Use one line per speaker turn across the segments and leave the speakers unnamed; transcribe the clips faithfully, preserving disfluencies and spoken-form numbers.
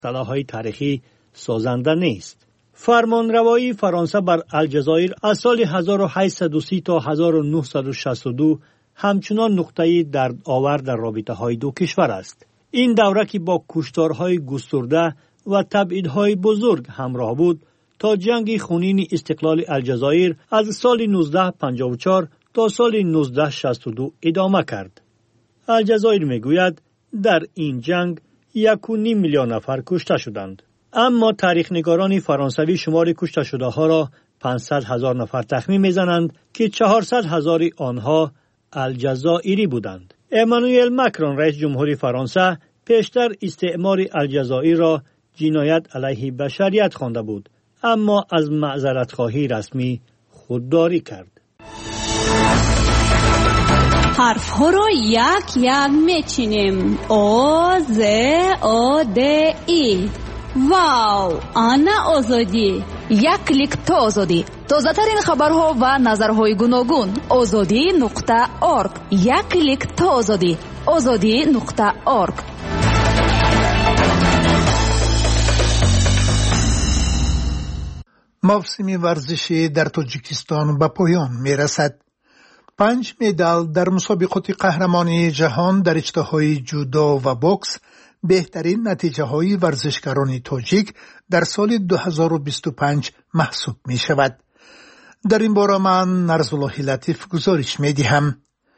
اصطلاح‌های تاریخی سازنده نیست. فرمانروایی فرانسه بر الجزایر از سال هزار و هشتصد و سی تا هزار و نهصد و شصت و دو همچنان نقطه‌ای دردآور در رابطه‌های دو کشور است. این دوره که با کشتارهای گسترده و تبعیدهای بزرگ همراه بود تا جنگ خونین استقلال الجزایر از سال نوزده پنجاه و چهار تا سال نوزده شصت و دو ادامه کرد. الجزایر میگوید در این جنگ یک و نیم میلیون نفر کشته شدند. اما تاریخ نگاران فرانسوی شمار کشته شده ها را پانصد هزار نفر تخمین میزنند که چهارصد هزار آنها الجزائری بودند. امانوئل ماکرون رئیس جمهوری فرانسه پیشتر استعمار الجزایر را جنایت علیه بشریت خوانده بود، اما از معذرت خواهی رسمی خودداری کرد.
حرف ها را یک یک میچینیم. او ز او د ای. واو، آنا آزادی.
یک کلیک تا آزادی. تازه ترین خبرها و نظرهای گوناگون. آزادی نقطه اورگ. یک کلیک تا آزادی. آزادی نقطه اورگ.
موسم ورزشی در تاجیکستان به پایان میرسد. پنج مدال در مسابقات قهرمانی جهان در رشته‌های جودو و بوکس بهترین نتیجه های ورزشکاران تاجیک در سال دو هزار و بیست و پنج محسوب می شود. در این باره من نرزالله لطیف گزارش می دهم.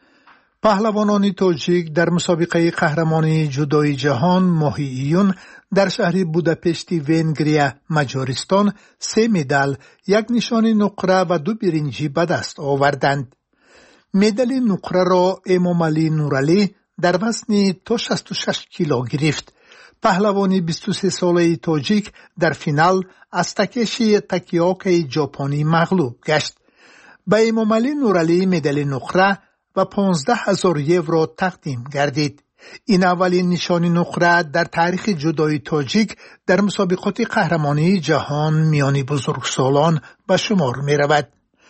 پهلوانان تاجیک در مسابقه قهرمانی جودوی جهان ماه ایون در شهر بوداپشت ونگریا مجارستان سه مدال، یک نشان نقره و دو برنجی به دست آوردند. مدال نقره را امامعلی نورعلی در وزن تا شصت و شش کیلو گرفت. پهلوان بیست و سه ساله تاجیک در فینال از تکش تاکیوکی ژاپنی مغلوب گشت. به امامعلی نورعلی مدال نقره و پانزده هزار یورو تقدیم گردید. این اولین نشان نقره در تاریخ جودوی تاجیک در مسابقات قهرمانی جهان میان بزرگسالان به شمار می رود.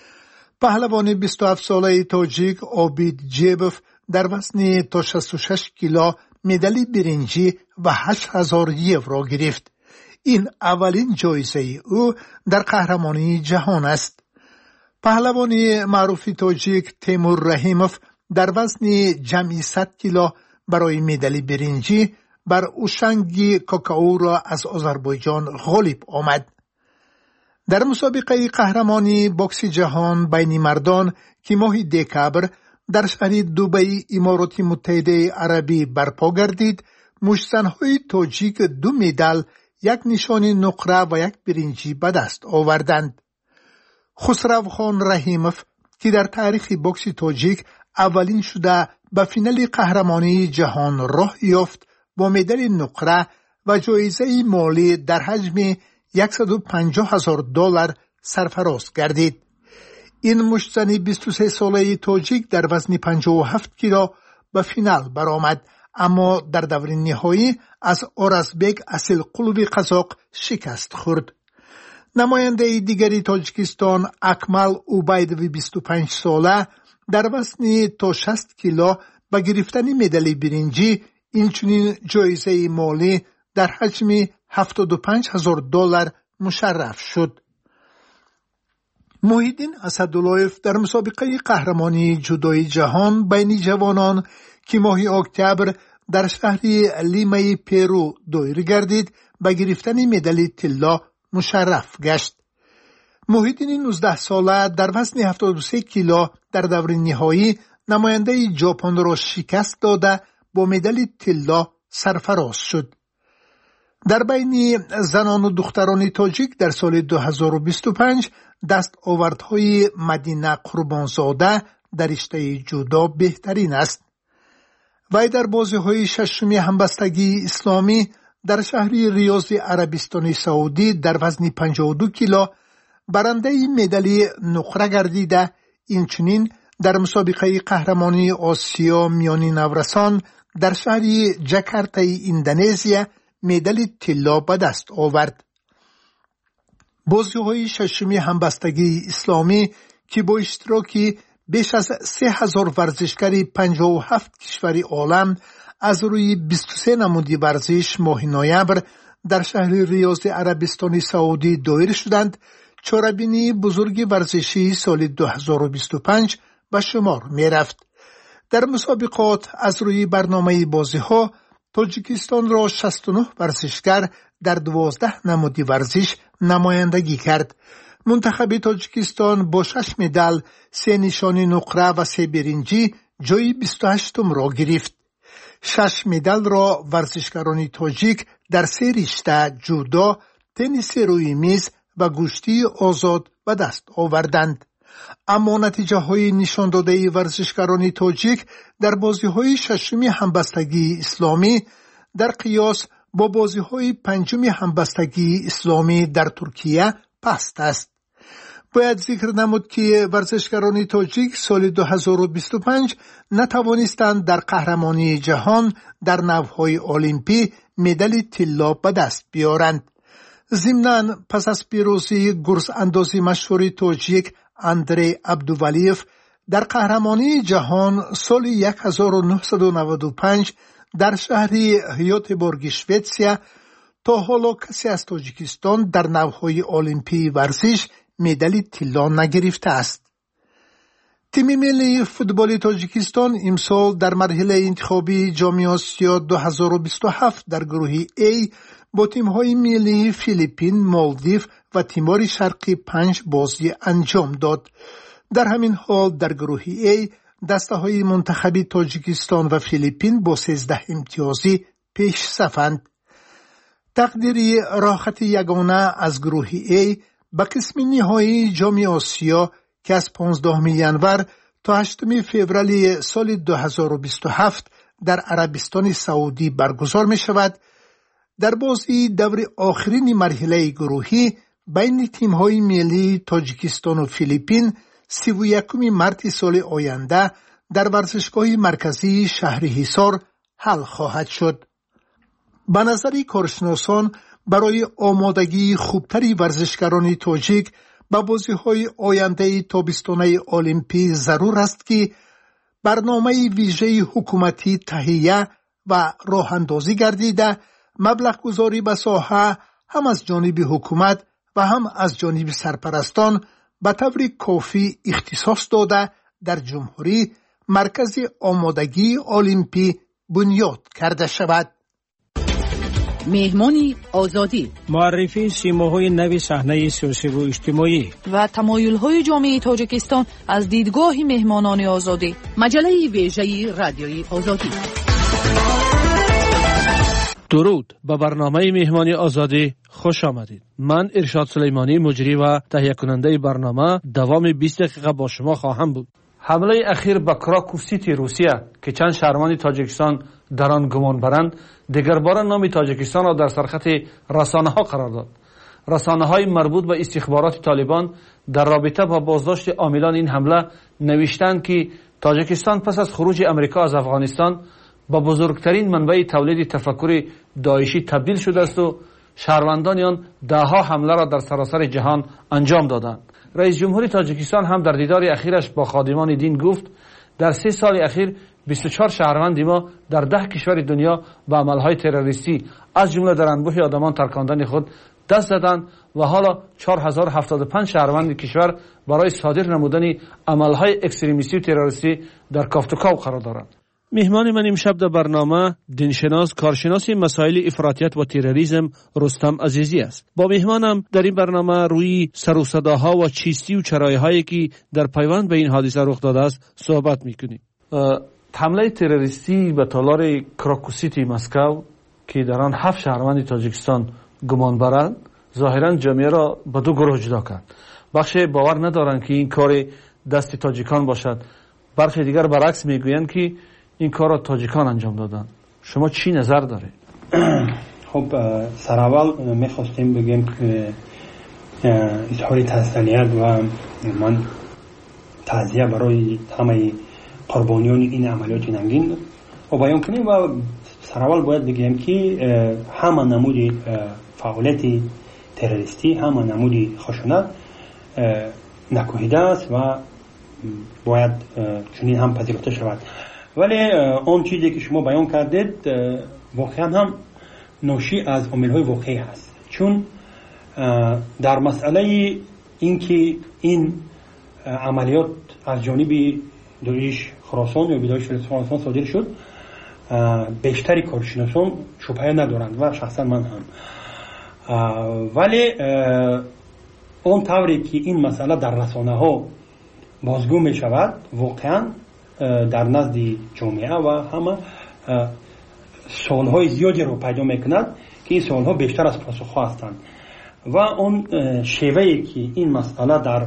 پهلوان بیست و هفت ساله تاجیک عابد جیبوف در وزن تا شصت و شش کیلو مدال برنجی و هشت هزار یورو گرفت. این اولین جایزه او در قهرمانی جهان است. پهلوان معروف تاجیک تیمور رحیموف در وزن جمعی صد کیلو برای مدال برنجی بر اوشنگ کاکائو را از آذربایجان غالب آمد. در مسابقه قهرمانی بوکس جهان بین مردان که ماه دکبر در شهر دبی امارات متحده عربی برپا گردید، مشتزن‌های تاجیک دو مدال، یک نشان نقره و یک برنجی به دست آوردند. خسرو خان رحیموف که در تاریخ بوکس تاجیک اولین شده به فینال قهرمانی جهان راه یافت، با مدال نقره و جایزه مالی در حجم صد و پنجاه هزار دلار سرفراز گردید. این مشتزن بیست و سه ساله تاجیک در وزن پنجاه و هفت کیلو به فینال برآمد، اما در دور نهایی از اورازبک اصیل قلوبی قزاق شکست خورد. نماینده دیگری تاجیکستان اکمل اوبایدوی بیست و پنج ساله در وزن تا شصت کیلو با گرفتن مدال برنجی اینچنین جایزه مالی در حجم هفتاد و پنج هزار دلار مشرف شد. محیدین اسداللهیف در مسابقه قهرمانی جودوی جهان بین جوانان که ماه اکتبر در شهر لیمای پرو دایر گردید به گرفتن مدال طلا مشرف گشت. محیدین نوزده ساله در وزن هفتاد و سه کیلو در دور نهایی نماینده ژاپن را شکست داده با مدال طلا سرفراز شد. در بین زنان و دختران تاجیک در سال دو هزار و بیست و پنج دست آوردهای مدینه قربانزاده در رشته جودو بهترین است. وی در بازی‌های ششمی همبستگی اسلامی در شهر ریاض عربستان سعودی در وزن پنجاه و دو کیلو برنده مدال نقره گردیده. اینچنین در مسابقه قهرمانی آسیا میانی نورسان در شهر جاکارتا اندونزیا مدال طلا به دست آورد. بازی‌های ششمی همبستگی اسلامی که با اشتراک بیش از سه هزار ورزشکار پنجاه و هفت کشور عالم از روی بیست و سه نمودی ورزش ماه نوامبر در شهر ریاض عربستان سعودی دایر شدند، چاره‌بینی بزرگ ورزشی سال دو هزار و بیست و پنج به شمار می رفت. در مسابقات از روی برنامه بازی ها تاجیکستان را شصت و نه ورزشگر در دوازده نماد ورزش نمایندگی کرد. منتخب تاجیکستان با شش مدال، سه نشان نقره و سه برنجی جای بیست و هشتم را گرفت. شش مدال را ورزشکاران تاجیک در سه رشته جودو، تنیس روی میز و گشتی آزاد به دست آوردند. اما نتیجه های نشان داده ورزشکاران تاجیک در بازی های ششمی همبستگی اسلامی در قیاس با بازی های پنجمی همبستگی اسلامی در ترکیه پست است. باید ذکر نمود که ورزشکاران تاجیک سال دو هزار و بیست و پنج نتوانستند در قهرمانی جهان در نوهای المپی مدال طلا به دست بیارند. ضمناً پس از پیروزی گرز اندازی مشهور تاجیک اندری عبدوولیف در قهرمانی جهان سال هزار و نهصد و نود و پنج در شهر هیوتبورگ شوئدیا، تا حالا کسی از تاجیکستان در نوهای المپی ورزش مدال طلا نگرفته است. تیم ملی فوتبال تاجیکستان امسال در مرحله انتخابی جام آسیا دو هزار و بیست و هفت در گروه A با تیم‌های ملی فیلیپین، مالدیو و تیمور شرقی پنج بازی انجام داد. در همین حال در گروه A دسته‌های منتخبی تاجیکستان و فیلیپین با سیزده امتیازی پیش صفند. تقدیری راحت یگانه از گروه A به قسم نهایی جام آسیا که از پانزدهم ینور تا هشتم فوریه سال دو هزار و بیست و هفت در عربستان سعودی برگزار می شود، در بازی دور آخرین مرحله گروهی بین تیم‌های ملی تاجیکستان و فیلیپین سی و یکم مارس سال آینده در ورزشگاه مرکزی شهر حصار حل خواهد شد. به نظر کارشناسان برای آمادگی خوبتری ورزشکاران تاجیک به بازی‌های آینده تابستانه المپی ضرور است که برنامه ویژه حکومتی تهیه و راه اندازی گردیده، مبلغ گذاری به ساحه هم از جانب حکومت و هم از جانب سرپرستان به طور کافی اختصاص داده در جمهوری مرکز آمادگی المپی بنیاد کرده شود.
مهمانی آزادی،
معرفی سیماهای نوی صحنه سیاسی و اجتماعی
و تمایل‌های جامعه تاجیکستان از دیدگاه مهمانان آزادی. مجله ویژه رادیوی آزادی.
درود، به برنامه مهمانی آزادی خوش آمدید. من ارشاد سلیمانی، مجری و تهیه کننده برنامه، دوام بیست دقیقه با شما خواهم بود. حمله اخیر به کراکو سیتی روسیه که چند شهروند تاجیکستان در آن گمان برند، دیگر بار نام تاجیکستان را در سرخط رسانه ها قرار داد. رسانه های مربوط به استخبارات طالبان در رابطه با بازداشت عاملان این حمله نوشتند که تاجیکستان پس از خروج امریکا از افغانستان با بزرگترین منبع تولید تفکر داعشی تبدیل شده است و شهروندان آن دهها حمله را در سراسر جهان انجام دادند. رئیس جمهور تاجیکستان هم در دیدار اخیرش با خادمان دین گفت در سه سال اخیر بیست و چهار شهروند ما در ده کشور دنیا به عملهای تروریستی از جمله در انبوه آدمان ترکاندن خود دست زدند و حالا چهار هزار و هفتاد و پنج شهروند کشور برای صادر نمودن عملهای اکستریمیستی و تروریستی در کافتوکاو قرار دارند. مهمان من امشب در برنامه دینشناس، کارشناس مسائل افراطیت و تروریسم رستم عزیزی است. با مهمانم در این برنامه روی سر و صداها و چیستی و چرایهایی که در پیوند به این حادثه رخ داده است صحبت میکنیم. حمله تروریستی به تالار کراکو سیتی مسکو که در آن هفت شهروند تاجیکستان گمان برند، ظاهرا جامعه را به دو گروه جدا کرد. بخش باور ندارند که این کار دست تاجیکان باشد، برخی دیگر برعکس میگویند که این کار را تاجیکان انجام دادن. شما چی نظر دارید؟
خب سر اول میخواستیم بگیم که اظهار تسلیت و من تعزیه برای همه قربانیان این عملیات ننگین و بیان کنیم و سر اول باید بگیم که همه نمود فعالیت تروریستی، همه نمود خشونت نکوهیده است و باید چنین هم پذیرفته شود. ولی اون چیزی که شما بیان کردید واقعا هم ناشی از عامل‌های واقعی هست. چون در مسئله اینکه این عملیات از جانب داعش خراسان یا داعش خراسان صادر شد، بیشتری کارشناسان شبهه ندارند و شخصا من هم. ولی اون طوری که این مسئله در رسانه ها بازگو می شود، واقعا در نزد جامعه و همه سوالهای زیادی رو پیدا میکند که این سوالها بیشتر از پاسخ هستند و اون شیوهی که این مسئله در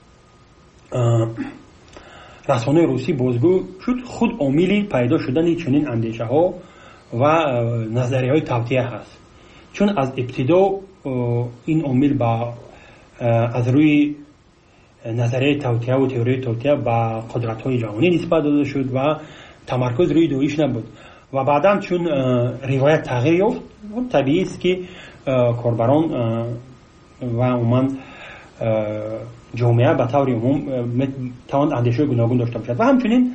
رسانه روسی بازگو شد خود عاملی پیدا شدن چنین اندیشه ها و نظریه های توطئه هست. چون از ابتدا این عامل با از روی نظریه توطئه و تئوری توطئه با قدرت های جهانی نسبت داده شد و تمرکز روی داعش نبود و بعداً چون روایت تغییر یافت، طبیعی است که کاربران و عموما جامعه به طور عموم توان اندیشه گوناگون داشته باشد و همچنین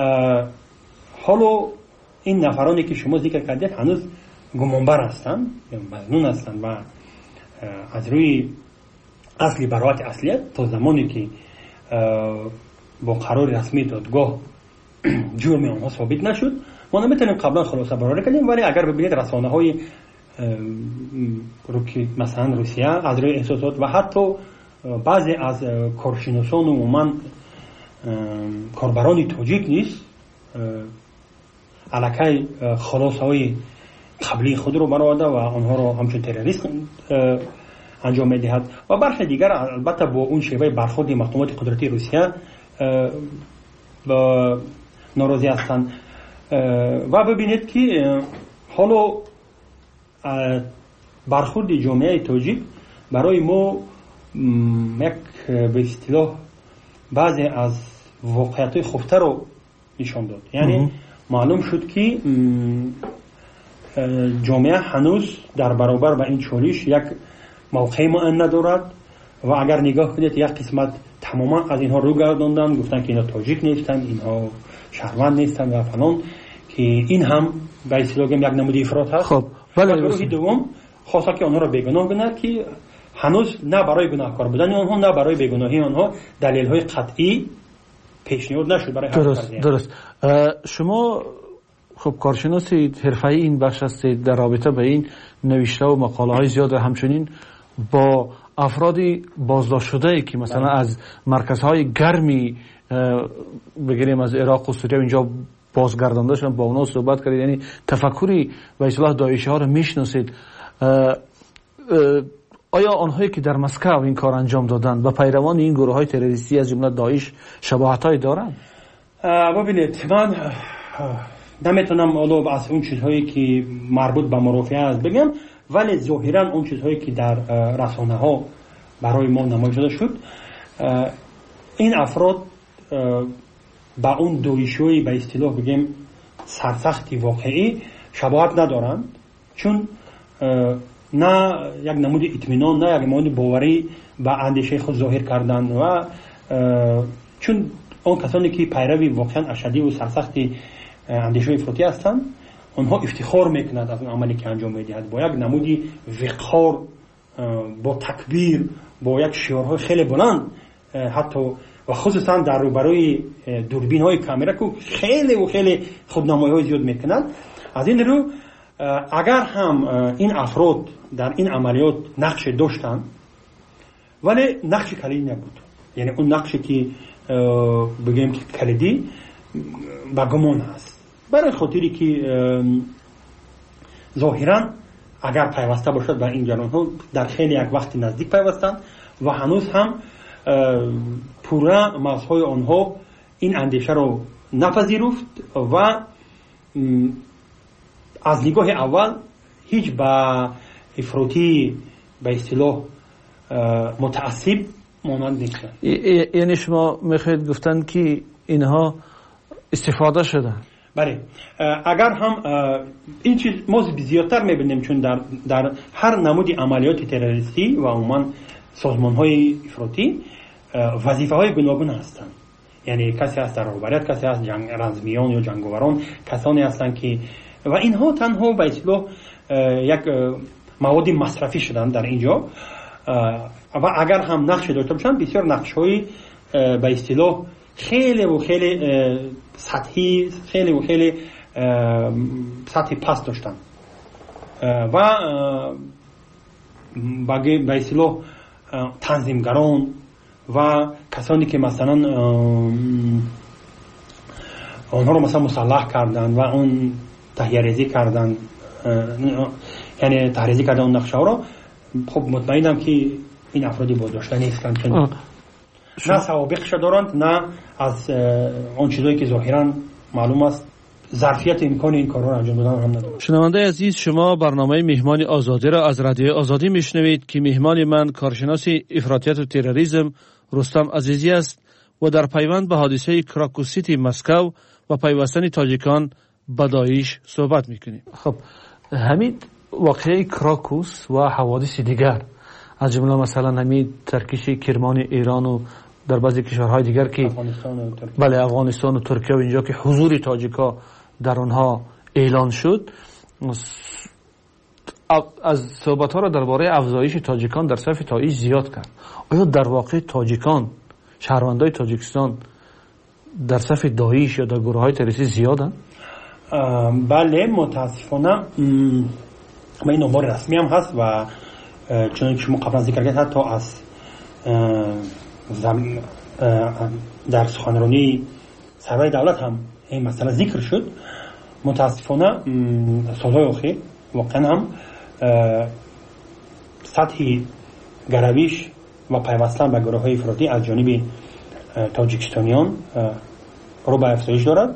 حالا این نفرانی که شما ذکر کردید هنوز گمانبر هستند یا مظنون هستند و از روی اصلی براعت اصلیت تا زمانی که با قرار رسمی دادگاه جرم آنها ثابت نشد ما نمیتونیم قبلا خلاصه برآورده کنیم. ولی اگر ببینید رسانه های مثلا روسیه از روی احساسات و حتی بعضی از کارشناسان و عموما کاربران تاجیک نیست علاقه خلاصه های قبلی خود رو برآورده و آنها رو همچون تروریست انجام میدهد و برخی دیگر البته با اون شیوه برخورد مقامات قدرتی روسیه با ناراضی هستند. و ببینید که حالا برخورد جامعه تاجیک برای ما یک به اصطلاح بعضی از واقعیت خفته رو نشان داد. یعنی معلوم شد که جامعه هنوز در برابر با این چالش یک موقع معین ندارد و اگر نگاه کنید یک قسمت تماما از اینها رو گرداندن، گفتن که اینا تاجیک نیستن، اینها شهروند نیستن و فلان، که این هم به اصطلاح یک نمود افراط هست. خب ولی گروه دوم خواسته که آنها را بیگناه بگند که هنوز نه برای گناهکار بودن آنها نه برای بیگناهی آنها دلیل‌های قطعی پیشنهاد نشد برای حل
درست کردن. درست. شما خب کارشناسی حرفه‌ای این بخش هستید، در رابطه به این نوشته و مقاله‌های زیاد و همچنین با افرادی بازداشت شده که مثلا بله. از مرکزهای گرمی بگیریم از عراق و سوریه اینجا بازگردانده شدن، با اونا صحبت کردید، یعنی تفکری به اصطلاح داعشی ها رو میشناسید. آیا آنهایی که در مسکو این کار انجام دادن و پیروان این گروه های تروریستی از جمله داعش شباهت های دارن؟
ببینید من نمیتونم اولو از اون چیزهایی که مربوط به مرافعه است بگم، ولی ظاهرا اون چیزهایی که در رسانه ها برای ما نمایش داده شد، این افراد با اون داعشی به اصطلاح بگیم سرسختی واقعی شباهت ندارند، چون نه یک نمود اطمینان نه یک نمود باوری به اندیشه خود ظاهر کردن و چون اون کسانی که پیروی واقعا اشدی و سرسختی اندیشه افراطی هستند اونها افتخار میکنند از اون عملی که انجام میدهد با یک نمودی وقار، با تکبیر، با یک شعارهای خیلی بلند، حتی و خصوصا در روبروی دوربین های کامera که خیلی و خیلی خودنمایی های زیاد میکنند. از این رو اگر هم این افراد در این عملیات نقش داشتن ولی نقش کلیدی نبود، یعنی اون نقشی که بگیم که کلیدی با گمان هست، برای خاطری که ظاهرا اگر پیوسته باشد به این جریان ها در خیلی یک وقت نزدیک پیوستند و هنوز هم پورا مغزهای آنها این اندیشه رو نپذیرفت و از نگاه اول هیچ با افراطی به اصطلاح متعصب مانند نیستن.
یعنی شما میخواید گفتن که اینها استفاده شدن؟
بله، اگر هم این چیز ما زیادتر میبینیم، چون در, در هر نمودی عملیات تروریستی و عموما سازمان های افراطی وظیفه های گوناگون هستند. یعنی کسی هست در رهبریت، کسی هست جنگ رزمیان یا جنگاوران، کسانی هستند که و اینها تنها به اصطلاح یک مواد مصرفی شدن در اینجا و اگر هم نقش داشته باشن بسیار نقش‌های به اصطلاح خیلی و خیلی سطحی خیلی و خیلی سطح پست داشتن و به اصطلاح تنظیمگران و کسانی که مثلا آنها رو مثلا مسلح کردن و اون تهیه ریزی کردن، یعنی تهیه ریزی کردن اون نقشه ها رو، خب مطمئنم که این افرادی بازداشته نیستند، چون نه سوابقش دارند نه از اون چیزایی که ظاهرا معلوم است ظرفیت امکان این کارا رو انجام دادن هم ندارند.
شنونده عزیز، شما برنامه مهمان آزادی را از رادیو آزادی میشنوید که مهمان من کارشناس افراطیت و تروریسم رستم عزیزی است و در پیوند به حادثه کراکوس سیتی مسکو و پیوستن تاجیکان به داعش صحبت میکنیم. خب همین واقعه کراکوس و حوادث دیگر از جمله مثلا همین ترکیش کرمان ایران و در بعضی کشورهای دیگر که
افغانستان و ترکیه،
بله افغانستان و ترکیه و اینجا که حضور تاجیکا در آنها اعلان شد، از صحبت ها را درباره افزایش تاجیکان در صف داعش زیاد کرد. آیا در واقع تاجیکان، شهروندای تاجیکستان در صف داعش یا در گروه های تروریستی زیادن؟
بله متاسفانه ما این امور رسمی هم هست و چون که شما قبلا ذکر کردید حتی از در سخنرانی سروای دولت هم این مسئله ذکر شد. متاسفانه سالهای اخیر واقعا هم سطح گرویش و پیوستن به گروه های افراطی از جانب تاجیکستانیان رو به افزایش دارد،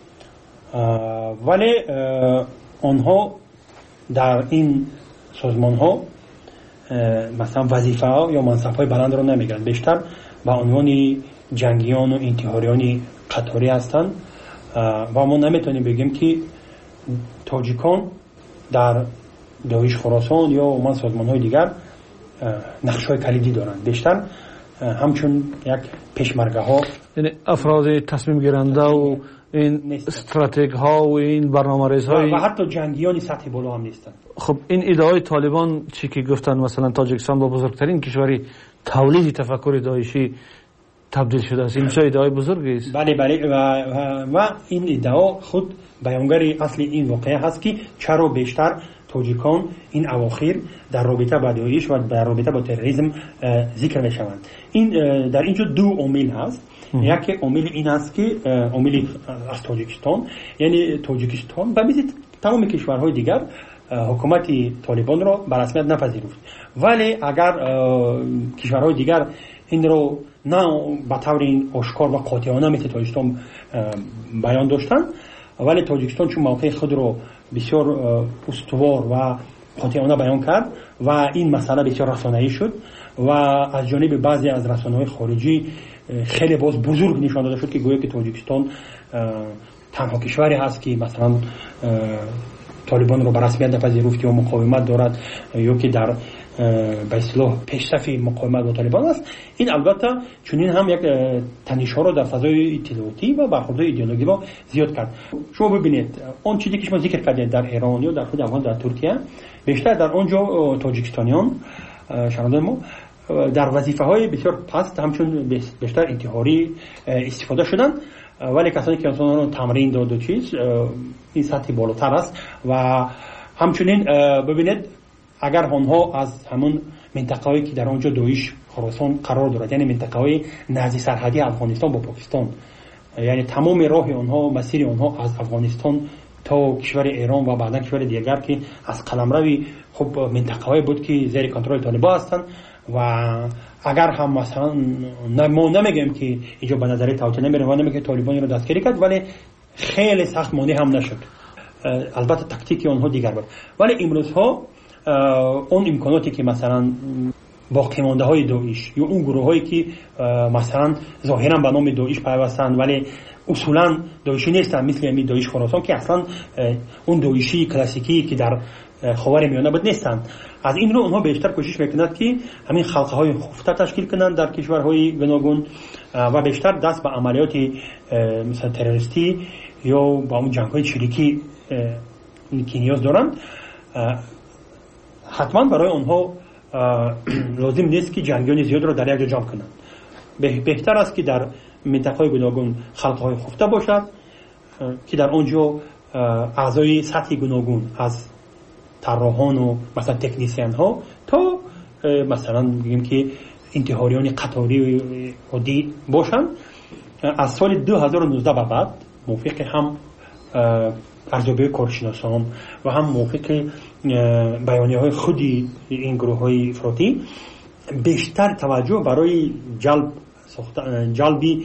ولی آنها در این سازمان ها مثلا وظیفه ها یا منصب های بلند رو نمیگیرند، بیشتر به عنوان جنگیان و انتحاریان قطاری هستند و ما نمیتونیم بگیم که تاجیکان در داعش خراسان یا من سازمان های دیگر نقش های کلیدی دارند، بیشتر همچون یک پشمرگه ها،
یعنی افراد تصمیم گیرنده و این استراتژی ها و این برنامه‌ریز های
و حتی جنگیان سطح بالا هم نیستند.
خب این ادعای طالبان چی که گفتن مثلا تاجیکستان با بزرگترین کشوری تولید تفکر داعشی تبدیل شده است، این چه ادعای بزرگی است؟
بله بله و, و این ادعا خود بیانگر اصل این واقعه هست که چرا بیشتر تاجیکان این اواخر در رابطه با داعش و در رابطه با تروریسم ذکر میشوند. این در اینجا دو عامل هست. یکی عامل این است که عامل از تاجیکستان، یعنی تاجیکستان به مثل تمام کشورهای دیگر حکومت طالبان را به رسمیت نپذیرفت، ولی اگر کشورهای دیگر این رو نه به طور آشکار و قاطعانه مثل تاجیکستان بیان داشتن، ولی تاجیکستان چون موقع خود رو بسیار استوار و قاطعانه بیان کرد و این مسئله بسیار رسانه‌ای شد و از جانب بعضی از رسانه‌های خارجی خیلی باز بزرگ نشان داده شد که گویا که تاجیکستان تنها کشوری هست که مثلا طالبان رو به رسمیت نپذیرفت یا مقاومت دارد یا که در به اصطلاح پیشرفت مقاومت با طالبان است. این البته چنین هم یک تنش‌ها رو در فضای اطلاعاتی و برخوردهای ایدئولوژی رو زیاد کرد. شما ببینید اون چیزی که شما ذکر کردید در ایران یا در خود افغان در ترکیه، بیشتر در اونجا تاجیکستانیان شهروندان ما در وظیفه‌های بسیار پست همچون بیشتر انتحاری استفاده شدن، ولی کسانی که اونها رو تمرین داد و چیز این سطح بالاتر است و همچنین ببینید اگر آنها از همون منطقه‌ای که در اونجا داعش خراسان قرار دارد، یعنی منطقه‌های نزدیک سرحدی افغانستان با پاکستان، یعنی تمام راه آنها مسیر آنها از افغانستان تا کشور ایران و بعدا کشور دیگر که از قلمرو خب منطقه‌ای بود که زیر کنترل طالبان هستند و اگر هم مثلا ما نمیگیم که اینجا به نظر توطئه نمیره و نمیگه طالبان رو دستگیری کرد، ولی خیلی سخت مانع هم نشد. البته تاکتیک آنها دیگر بود، ولی امروز ها اون امکاناتی که مثلا باقی مانده های داعش یا اون گروه هایی که مثلا ظاهرا به نام داعش پیوستند ولی اصولا داعشی نیستن، مثل همین داعش خراسان که اصلا اون داعشی کلاسیکی که در خاورمیانه بود نیستند، از این رو اونها بیشتر کوشش میکنند که همین خلقه های خفته تشکیل کنند در کشورهای گوناگون و بیشتر دست به عملیات مثلا تروریستی یا با اون جنگ های چریکی که نیاز دارند حتما برای اونها لازم نیست که جنگیان زیاد رو در یک جا جمع کنند. بهتر است که در منطقه‌های گوناگون خلق‌های خفته باشد که در اونجا اعضای سطحی گوناگون از طراحان و مثلا تکنیسیان ها تا مثلا بگیم که انتحاریان قطاری عادی باشن. از سال دو هزار و نوزده به بعد موافق هم ارزیابی کارشناسان و هم موافق بیانیه های خودی این گروه های افراطی بیشتر توجه برای جلب جلبی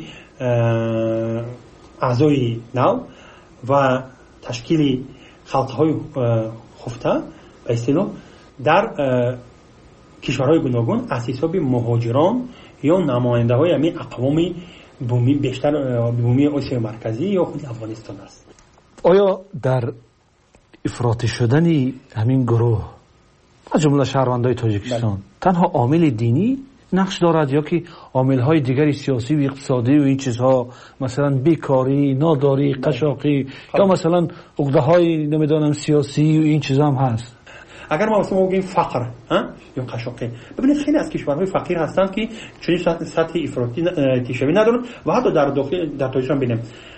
اعضای نو و تشکیل خلق‌های خفته به اصطلاح در کشورهای گوناگون از حساب مهاجران یا نماینده های همین اقوام بومی بیشتر بومی آسیا مرکزی یا خود افغانستان است.
آیا در افراطی شدن همین گروه از جمله شهروندان تاجیکستان تنها عامل دینی نقش دارد یا که عامل‌های دیگری سیاسی و اقتصادی و این چیزها مثلا بیکاری، ناداری، قشاقی یا مثلا عقده‌های نمیدونم سیاسی و این چیزا هم هست؟
اگر ما مثلا بگیم فقر یا قشاقی، ببینید خیلی از کشورهای فقیر هستند که چنین سطح افراطی تیشوی ندارند و حتی در داخل در تاجیکستان ببینیم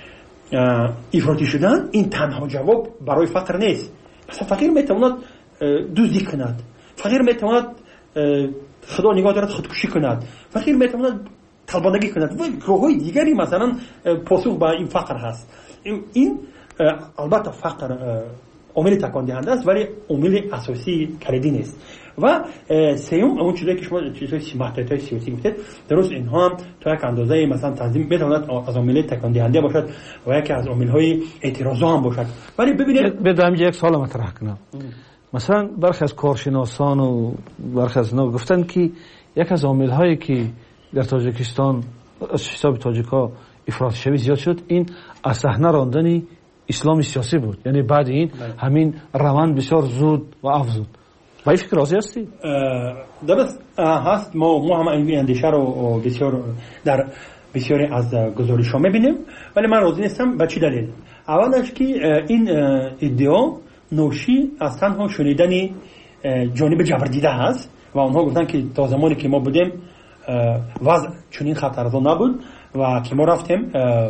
افراطی شدن این تنها جواب برای فقر نیست. مثلا فقیر میتواند دزدی کند، فقیر میتواند خدا نگاه دارد خودکشی کند، فقیر میتواند طلبانگی کند و راه‌های دیگری مثلا پاسخ به این فقر هست. این البته فقر عامل تکان دهنده است ولی عامل اساسی کلیدی نیست. و سوم اون چیزی که شما چیزای سیاسی سیاسی گفتید درست، اینها هم تا یک اندازه مثلا تنظیم میتواند از عامل تکان دهنده باشد و یکی از عامل‌های اعتراضا هم باشد. ولی ببینید
بدم یک سوال مطرح کنم. مثلا برخی از کارشناسان و برخی از اینا گفتن که یک از عامل‌هایی که در تاجیکستان از حساب تاجیک‌ها افراطی شوی زیاد شد این از صحنه راندن اسلام سیاسی بود. یعنی بعد این همین روند بسیار زود و افزود. با این فکر راضی هستی؟
درست هست. ما ما هم این اندیشه رو بسیار در بسیاری از گزارش‌ها می‌بینیم ولی من راضی نیستم. به چه دلیل؟ اولش که این ادعا نوشی از تنها شنیدن جانب جبردیده هست و اونها گفتن که تا زمانی که ما بودیم وضع چنین خطرناک نبود و که ما رفتیم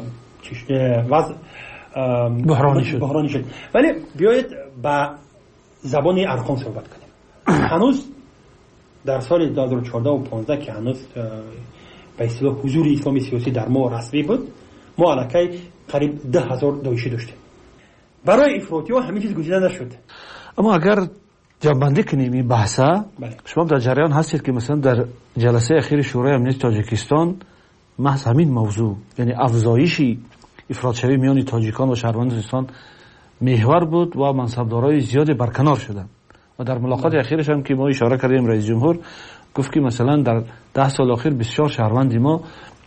وضع
بحرانی شد.
بحرانی شد. ولی بیایید با زبان ارقام صحبت کنیم. هنوز در سال دو هزار و چهارده و پانزده که هنوز به اصطلاح حضور اسلامی سیاسی در ما رسمی بود، ما الکی قریب ده هزار داعشی داشتیم. برای افراطی‌ها همین چیز گزیده نشد.
اما اگر جنبندی کنیم این بحثه، شما در جریان هستید که مثلا در جلسه اخیر شورای امنیت تاجیکستان محض همین موضوع یعنی افزایش افراط شوی میان تاجیکان و شهروندان تاجیکستان محور بود و منصبدارای زیادی برکنار شدند و در ملاقات اخیرش هم که ما اشاره کردیم رئیس جمهور گفت که مثلا در ده سال اخیر بسیار شهروندی ما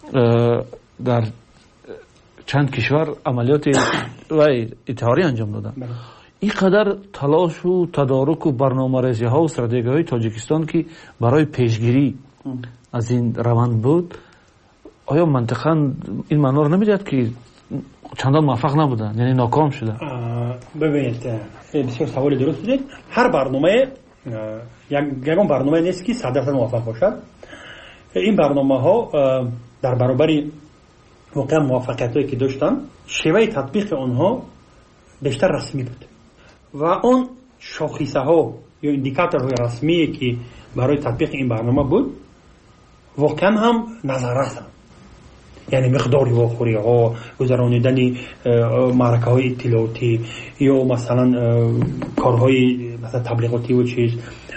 در چند کشور عملیات و اتحاری انجام دادن. این قدر تلاش و تدارک و برنامه‌ریزی ها و استراتژی های تاجیکستان که برای پیشگیری از این روند بود، آیا منطقاً این معنا رو نمیدهد که چندان موفق نبودن یعنی ناکام شدن؟
ببینید بسیار سوال درست دید. هر برنامه یکم برنامه نیست که صد درصد موفق باشد. این برنامه ها در برابر واقعا موفقیت هایی که داشتن شیوه تطبیق آنها بیشتر رسمی بود و اون شاخصه ها یا ایندیکاتورهای رسمی که برای تطبیق این برنامه بود واقعا هم نظارت، یعنی مقداری واخوری ها، گذرانیدن معرکه های اطلاعاتی یا مثلا کارهای مثلا تبلیغاتی و چیز،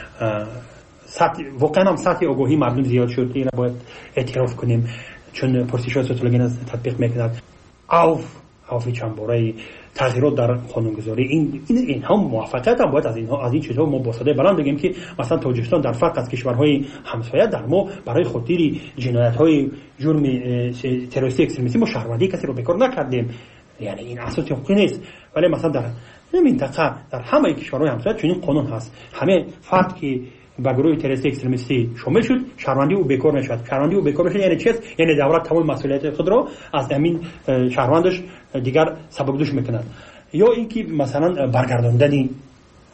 سطح واقعا هم سطح آگاهی مردم زیاد شد. این را باید اعتراف کنیم چون پرسش های سوسیولوژی تطبیق میکند. اوف اوفی چنباره تغییرات در قانونگذاری این این این هم موفقیت هم باید از اینها از این چیزها ما با صدای بلند بگیم که مثلا تاجیکستان در فرق از کشورهای همسایه در ما برای خاطر جنایت‌های جرم تروریستی اکستریمیستی ما شهروندی کسی رو بکار نکردیم. یعنی این اساس حقوقی نیست. ولی مثلا در این منطقه در همه کشورهای همسایه چنین قانون هست. همه فرد که با گروه تروریستی اکستریمیستی شامل شد شهروندی او بکار نشد. شهروندی او بکار نشد یعنی چی؟ یعنی دولت تمام مسئولیت خود را از همین شهروندش دیگر سبکدوش میکند. یا اینکه مثلا برگرداندن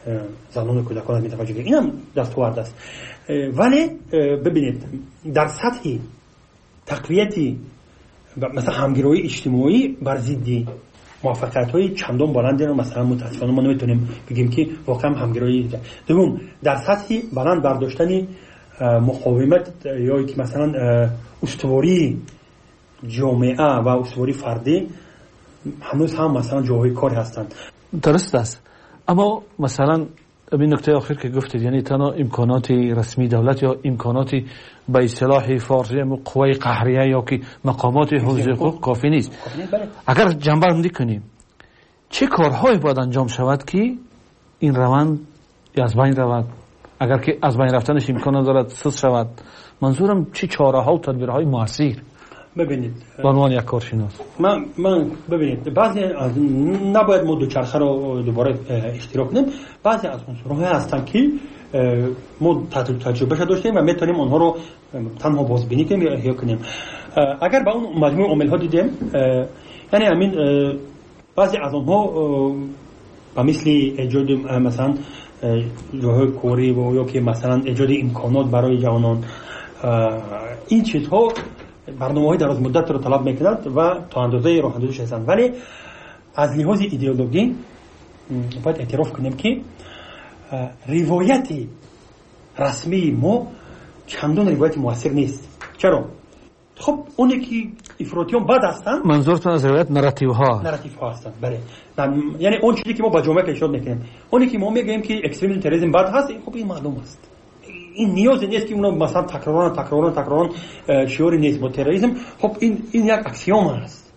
زنان و کودکان می توجه گرفت. اینم دستاورد است. ولی ببینید در سطح تقویتی مثلا همگرایی اجتماعی بر ضد موفقیت‌های چندان بلندی رو مثلا متاسفانه ما نمیتونیم بگیم که واقعا همگرایی. دوم در سطح بلند برداشتن مقاومت یا که مثلا استواری جامعه و استواری فردی هنوز هم مثلا جاهای کار هستند.
درست است. اما مثلا این نکته آخر که گفتید یعنی تنها امکانات رسمی دولت یا امکانات به اصطلاح فارسی قوای قهریه یا که مقامات حوزه حقوق کافی نیست. اگر جنبندی کنیم چه کارهایی باید انجام شود که این روند از بین رود؟ اگر که از بین رفتنش امکان دارد سوس شود، منظورم چه چاره ها و تدبیرهای موثر؟
ببینید
به عنوان یک کارشناس
من من ببینید بعضی از نباید ما دوچرخه رو دوباره اشتراک کنیم. بعضی از عنصرها هستن که ما تجربه داشتیم و میتونیم اونها رو تنها بازبینی کنیم یا احیا کنیم. اگر با اون مجموعه عامل ها دیدیم یعنی همین بعضی از اونها به مثل ایجاد مثلا جاهای کاری و یا که مثلا ایجاد امکانات برای جوانان، این چیزها برنامه‌های دراز مدت رو طلب می‌کند و تا اندازه راه اندازی هستند. ولی از لحاظ ایدئولوژی باید اعتراف کنیم که روایت رسمی ما چندان روایت موثر نیست. چرا؟ خب اونی که افراطیان بد هستند،
منظورتون از روایت نراتیو ها
نراتیو ها هستند. بله، یعنی اون چیزی که ما با جامعه اشاره می‌کنیم، اونی که ما میگیم که اکستریمیسم تروریسم بد هست، خب این معلوم است. این نیاز نیست که اونو مثلا تکرارن تکرارن تکرارن شعاری نیست با تروریسم. خب این این یک اکسیوم است.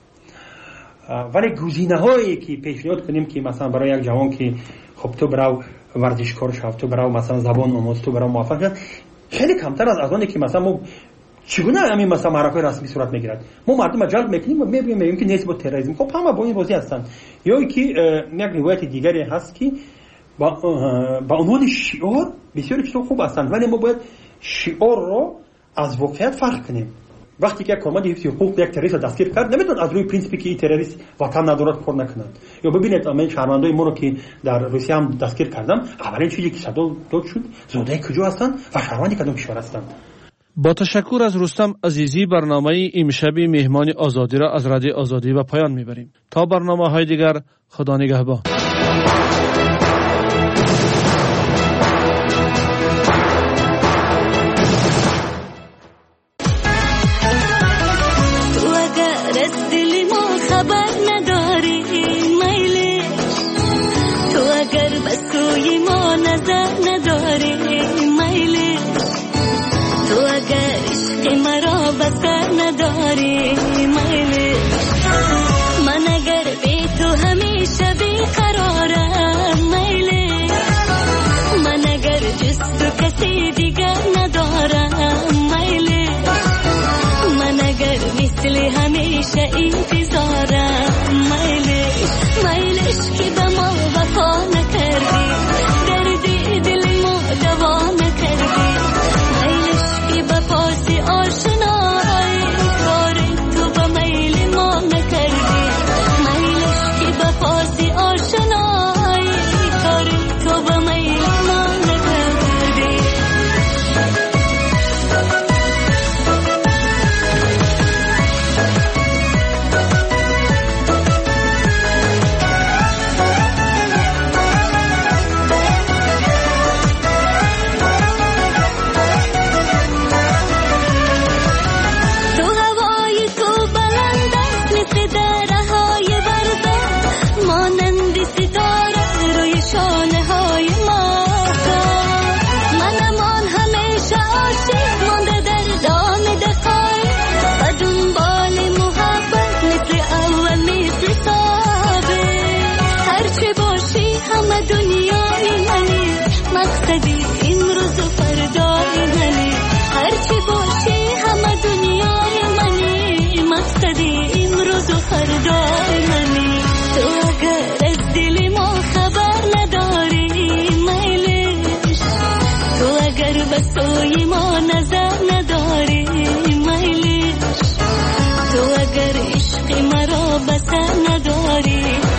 ولی گزینه‌هایی که پیشنهاد کنیم که مثلا برای یک جوان که خب تو برو ورزشکار شو، تو برو مثلا زبان آموز، تو برو موفق شو، خیلی کمتر از از اونی که مثلا ما چگونه همین مثلا معرکه رسمی صورت میگیرد. ما مردم جلب میکنیم و میگیم میگیم که نیست با تروریسم. خب همه با این بازی هستند. یا اینکه یک روایت دیگری هست که با با عنوان شعار بسیار چیزا خوب هستند، ولی ما باید شعار رو از واقعیت فرق کنیم. وقتی که یک کارمند حفظ حقوق یک تروریست دستگیر کرد، نمیتون از روی پرینسیپی که این تروریست وطن ندارد کار نکنند. یا ببینید من شهروندای ما رو که در روسیه هم دستگیر کردم، اولین چیزی که صدا داد شد زاده کجا هستند و شهروندی کدوم کشور هستند.
با تشکر از رستم عزیزی برنامه امشب مهمان آزادی را از رادیو آزادی به پایان میبریم. تا برنامه‌های دیگر خدا نگهبان.
همیشه انتظارم میلش میلش که به ما وفا نکردی، دردی دل ما دوا نکردی، میلش که به پاس آشنایی کار تو به میل ما نکردی، میلش که به پاس آشنایی کار تو به میل ما نکردی. مقصدی امروز و فردای منی، هرچی باشی همه دنیای منی، مقصدی امروز و فردای منی. تو اگر از دل ما خبر نداری میلش، تو اگر به سوی ما نظر نداری میلش، تو اگر عشق مرا بسر نداری